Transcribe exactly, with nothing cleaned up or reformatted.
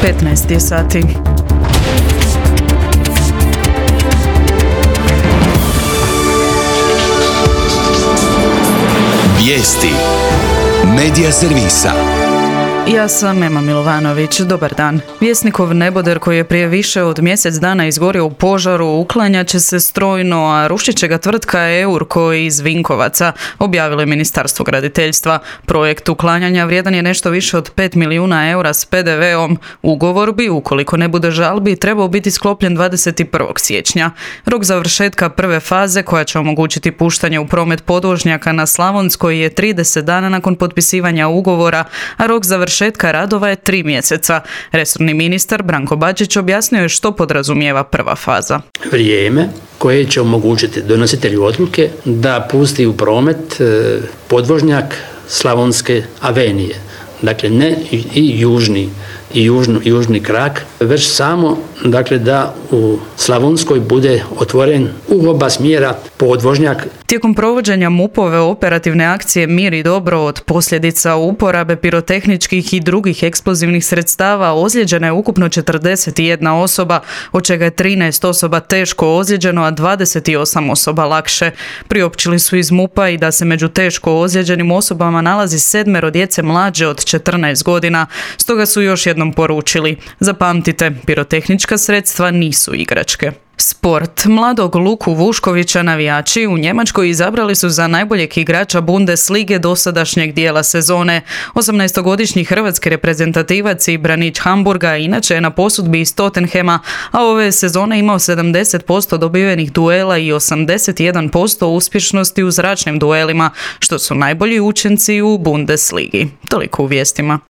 petnaest je sati. Vijesti Medija servisa. Ja sam Ema Milovanović, dobar dan. Vjesnikov neboder koji je prije više od mjesec dana izgorio u požaru uklanjat će se strojno, a rušit će ga tvrtka Eurko iz Vinkovaca, objavilo je Ministarstvo graditeljstva. Projekt uklanjanja vrijedan je nešto više od pet milijuna eura s pe de veom. Ugovor bi, ukoliko ne bude žalbi, trebao biti sklopljen dvadeset prvog siječnja. Rok završetka prve faze, koja će omogućiti puštanje u promet podvožnjaka na Slavonskoj, je trideset dana nakon potpisivanja ugovora, a rok završetka Završetka radova je tri mjeseca. Resorni ministar Branko Bačić objasnio je što podrazumijeva prva faza. Vrijeme koje će omogućiti donositelju odluke da pusti u promet podvožnjak Slavonske avenije. Dakle, ne i južni i južno, južni krak, već samo dakle da u Slavonskoj bude otvoren u oba smjera podvožnjak. Tijekom provođenja MUP-ove operativne akcije Mir i dobro od posljedica uporabe pirotehničkih i drugih eksplozivnih sredstava ozlijeđena je ukupno četrdeset jedna osoba, od čega je trinaest osoba teško ozlijeđeno, a dvadeset osam osoba lakše. Priopćili su iz MUP-a i da se među teško ozlijeđenim osobama nalazi sedmero djece mlađe od četrnaest godina, stoga su još jednom poručili: zapamtite, pirotehnička sredstva nisu igračke. Sport. Mladog Luku Vuškovića navijači u Njemačkoj izabrali su za najboljeg igrača Bundeslige dosadašnjeg dijela sezone. osamnaestogodišnji hrvatski reprezentativac i branič Hamburga inače je na posudbi iz Tottenhema, a ove sezone imao sedamdeset posto dobivenih duela i osamdeset jedan posto uspješnosti u zračnim duelima, što su najbolji učenci u Bundesligi. Toliko u vijestima.